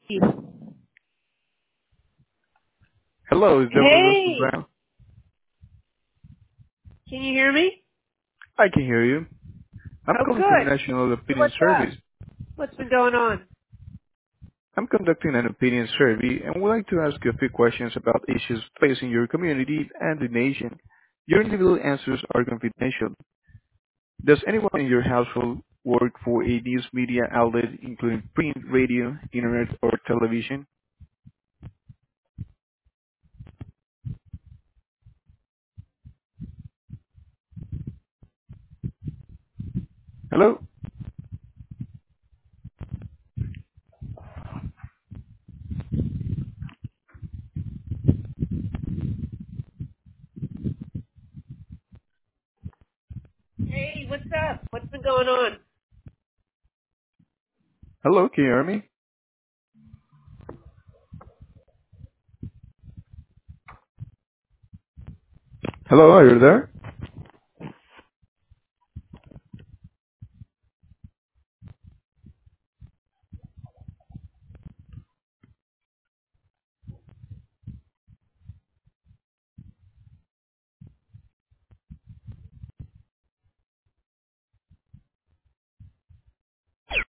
Hello, is that Russell Hey, Brown? can you hear me? I can hear you. I'm Oh, calling from good. National So Opinion what's up? Service. What's been going on? I'm conducting an opinion survey and would like to ask you a few questions about issues facing your community and the nation. Your individual answers are confidential. Does anyone in your household work for a news media outlet, including print, radio, internet, or television? Hello? Hey, what's up? What's been going on? Hello, can you hear me? Hello, are you there?